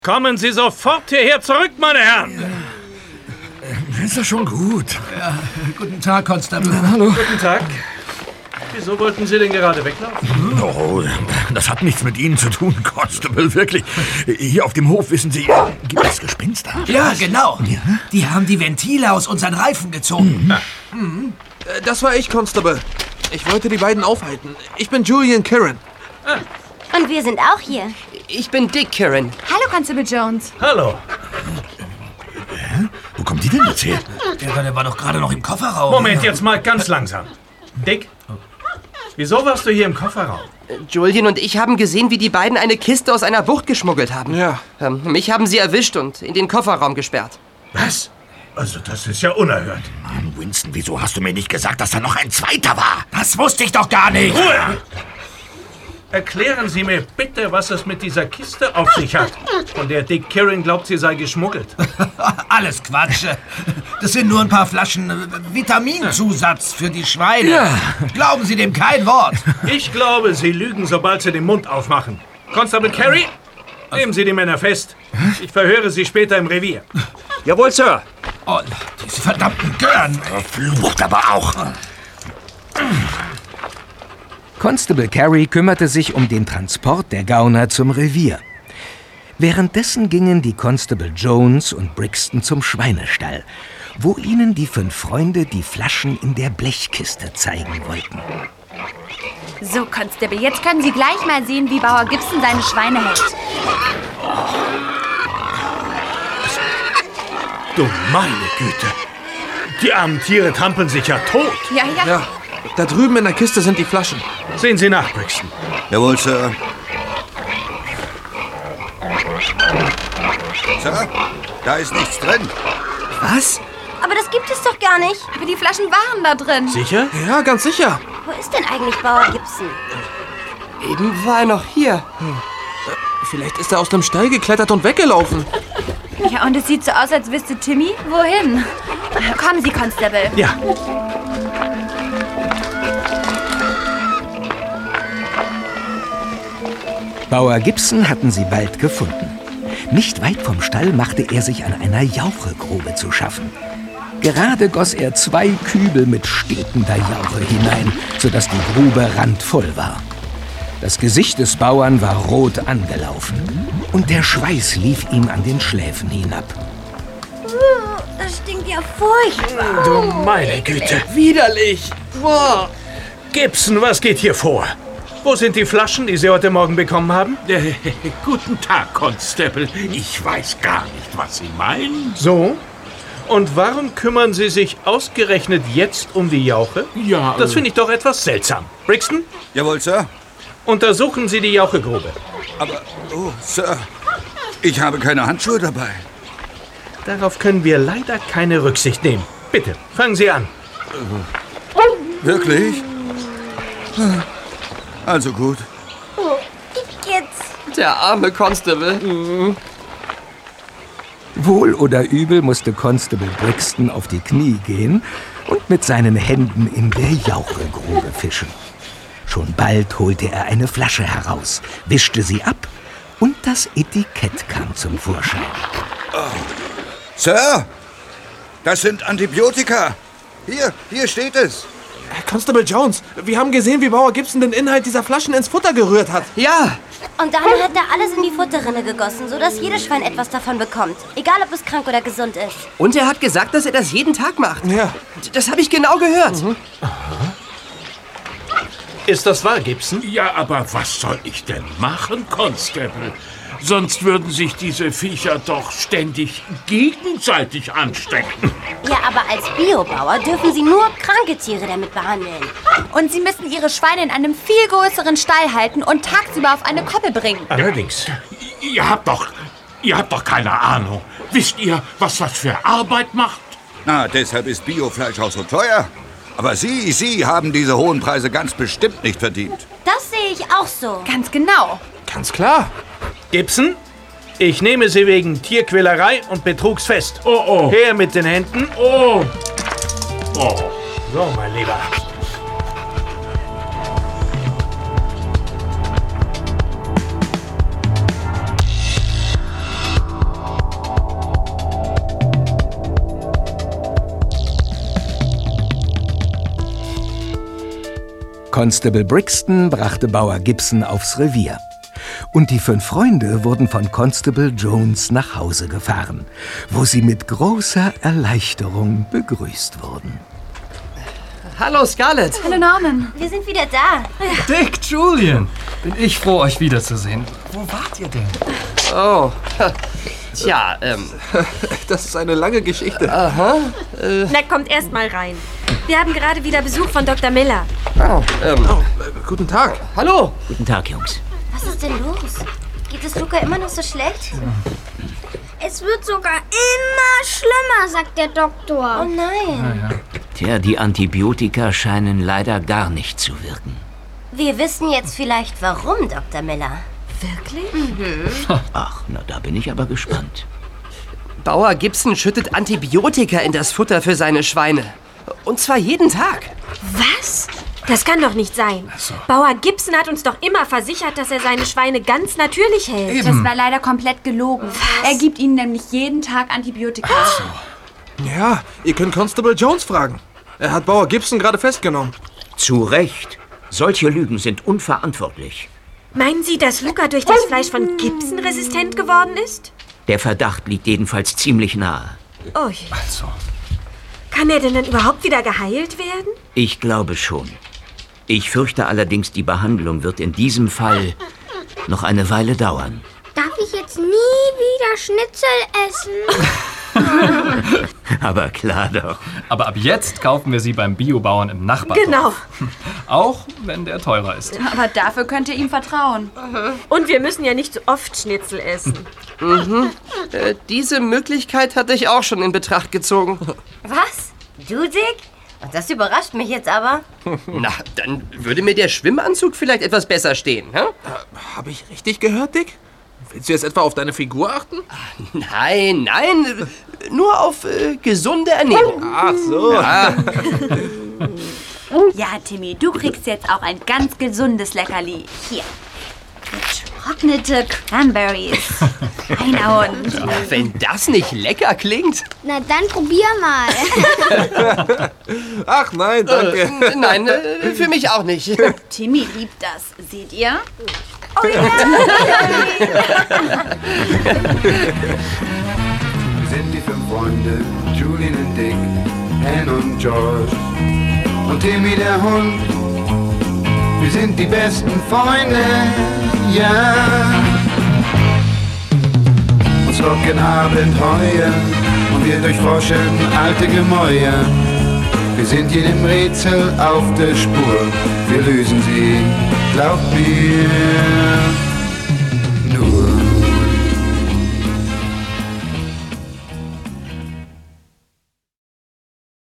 Kommen Sie sofort hierher zurück, meine Herren! Ist doch schon gut. Ja, guten Tag, Constable. Hallo. Guten Tag. Wieso wollten Sie denn gerade weglaufen? Oh, das hat nichts mit Ihnen zu tun, Constable, wirklich. Hier auf dem Hof, wissen Sie, gibt es Gespenster? Ja, genau. Ja? Die haben die Ventile aus unseren Reifen gezogen. Das war ich, Constable. Ich wollte die beiden aufhalten. Ich bin Julian Curran. Und wir sind auch hier. Ich bin Dick Curran. Hallo, Constable Jones. Hallo. Wo kommt die denn jetzt her? Der war doch gerade noch im Kofferraum. Moment, jetzt mal ganz langsam. Dick, wieso warst du hier im Kofferraum? Julian und ich haben gesehen, wie die beiden eine Kiste aus einer Bucht geschmuggelt haben. Ja. Mich haben sie erwischt und in den Kofferraum gesperrt. Was? Also, das ist ja unerhört. Mann, Winston, wieso hast du mir nicht gesagt, dass da noch ein zweiter war? Das wusste ich doch gar nicht. Ruhe! Erklären Sie mir bitte, was es mit dieser Kiste auf sich hat, von der Dick Curran glaubt, sie sei geschmuggelt. Alles Quatsch. Das sind nur ein paar Flaschen Vitaminzusatz für die Schweine. Ja. Glauben Sie dem kein Wort. Ich glaube, Sie lügen, sobald Sie den Mund aufmachen. Constable Carey, nehmen Sie die Männer fest. Ich verhöre Sie später im Revier. Jawohl, Sir. Oh, diese verdammten Gören. Verflucht aber auch. Constable Carey kümmerte sich um den Transport der Gauner zum Revier. Währenddessen gingen die Constable Jones und Brixton zum Schweinestall, wo ihnen die 5 Freunde die Flaschen in der Blechkiste zeigen wollten. So, Constable, jetzt können Sie gleich mal sehen, wie Bauer Gibson seine Schweine hält. Du meine Güte. Die armen Tiere trampeln sich ja tot. Ja. Ja, da drüben in der Kiste sind die Flaschen. Sehen Sie nach, Brixton. Jawohl, Sir. Sir, da ist nichts drin. Was? Aber das gibt es doch gar nicht. Aber die Flaschen waren da drin. Sicher? Ja, ganz sicher. Wo ist denn eigentlich Bauer Gibson? Eben war er noch hier. Vielleicht ist er aus dem Stall geklettert und weggelaufen. Ja, und es sieht so aus, als wüsste Timmy, wohin. Kommen Sie, Constable. Ja. Bauer Gibson hatten sie bald gefunden. Nicht weit vom Stall machte er sich an einer Jauchegrube zu schaffen. Gerade goss er 2 Kübel mit stinkender Jauche hinein, sodass die Grube randvoll war. Das Gesicht des Bauern war rot angelaufen und der Schweiß lief ihm an den Schläfen hinab. Das stinkt ja furchtbar. Du meine Güte. Widerlich. Boah. Gibson, was geht hier vor? Wo sind die Flaschen, die Sie heute Morgen bekommen haben? Guten Tag, Constable. Ich weiß gar nicht, was Sie meinen. So? Und warum kümmern Sie sich ausgerechnet jetzt um die Jauche? Ja, Das finde ich doch etwas seltsam. Brixton, Jawohl, Sir. untersuchen Sie die Jauchegrube. Aber, oh, Sir, ich habe keine Handschuhe dabei. Darauf können wir leider keine Rücksicht nehmen. Bitte, fangen Sie an. Wirklich? Also gut. Jetzt. Der arme Constable. Wohl oder übel musste Constable Brixton auf die Knie gehen und mit seinen Händen in der Jauchegrube fischen. Schon bald holte er eine Flasche heraus, wischte sie ab und das Etikett kam zum Vorschein. Sir, das sind Antibiotika. Hier steht es. Constable Jones, wir haben gesehen, wie Bauer Gibson den Inhalt dieser Flaschen ins Futter gerührt hat. Ja. Und dann hat er alles in die Futterrinne gegossen, sodass jedes Schwein etwas davon bekommt. Egal, ob es krank oder gesund ist. Und er hat gesagt, dass er das jeden Tag macht. Ja. Das habe ich genau gehört. Ist das wahr, Gibson? Ja, aber was soll ich denn machen, Constable? Sonst würden sich diese Viecher doch ständig gegenseitig anstecken. Ja, aber als Biobauer dürfen Sie nur kranke Tiere damit behandeln. Und Sie müssen Ihre Schweine in einem viel größeren Stall halten und tagsüber auf eine Koppel bringen. Allerdings. Ihr habt doch keine Ahnung. Wisst ihr, was das für Arbeit macht? Na, deshalb ist Biofleisch auch so teuer. Aber Sie haben diese hohen Preise ganz bestimmt nicht verdient. Das sehe ich auch so. Ganz genau. Ganz klar. Gibson, ich nehme Sie wegen Tierquälerei und Betrugs fest. Oh. Her mit den Händen. Oh. So, mein Lieber. Constable Brixton brachte Bauer Gibson aufs Revier. Und die 5 Freunde wurden von Constable Jones nach Hause gefahren, wo sie mit großer Erleichterung begrüßt wurden. Hallo, Scarlett. Hallo, Norman. Wir sind wieder da. Dick, Julian, bin ich froh, euch wiederzusehen. Wo wart ihr denn? Oh, tja, Das ist eine lange Geschichte. Na, kommt erst mal rein. Wir haben gerade wieder Besuch von Dr. Miller. Guten Tag. Hallo. Guten Tag, Jungs. Was ist denn los? Geht es Luca immer noch so schlecht? Es wird sogar immer schlimmer, sagt der Doktor. Oh nein. Tja, die Antibiotika scheinen leider gar nicht zu wirken. Wir wissen jetzt vielleicht, warum, Dr. Miller. Wirklich? Ach, na, da bin ich aber gespannt. Bauer Gibson schüttet Antibiotika in das Futter für seine Schweine. Und zwar jeden Tag. Was? Das kann doch nicht sein. Bauer Gibson hat uns doch immer versichert, dass er seine Schweine ganz natürlich hält. Das war leider komplett gelogen. Er gibt ihnen nämlich jeden Tag Antibiotika. Ja, ihr könnt Constable Jones fragen. Er hat Bauer Gibson gerade festgenommen. Zu Recht. Solche Lügen sind unverantwortlich. Meinen Sie, dass Luca durch das Fleisch von Gibson resistent geworden ist? Der Verdacht liegt jedenfalls ziemlich nahe. Oh je. Kann er denn dann überhaupt wieder geheilt werden? Ich glaube schon. Ich fürchte allerdings, die Behandlung wird in diesem Fall noch eine Weile dauern. Darf ich jetzt nie wieder Schnitzel essen? Aber klar doch. Aber ab jetzt kaufen wir sie beim Biobauern im Nachbardorf. Genau. Auch wenn der teurer ist. Aber dafür könnt ihr ihm vertrauen. Und wir müssen ja nicht so oft Schnitzel essen. Diese Möglichkeit hatte ich auch schon in Betracht gezogen. Was? Du, Dick? Das überrascht mich jetzt aber. Na, dann würde mir der Schwimmanzug vielleicht etwas besser stehen, hä? Habe ich richtig gehört, Dick? Willst du jetzt etwa auf deine Figur achten? Nein, nur auf gesunde Ernährung. Ach so. Ja. Ja, Timmy, du kriegst jetzt auch ein ganz gesundes Leckerli. Hier. Getrocknete Cranberries. Reinhauen. Wenn das nicht lecker klingt. Na dann probier mal. Ach nein, danke. Nein, für mich auch nicht. Timmy liebt das. Seht ihr? Oh ja. Wir sind die 5 Freunde, Julian und Dick, Anne und George und Timmy der Hund. Wir sind die besten Freunde, ja. Uns locken Abenteuer und wir durchforschen alte Gemäuer. Wir sind jedem Rätsel auf der Spur, wir lösen sie, glaubt mir.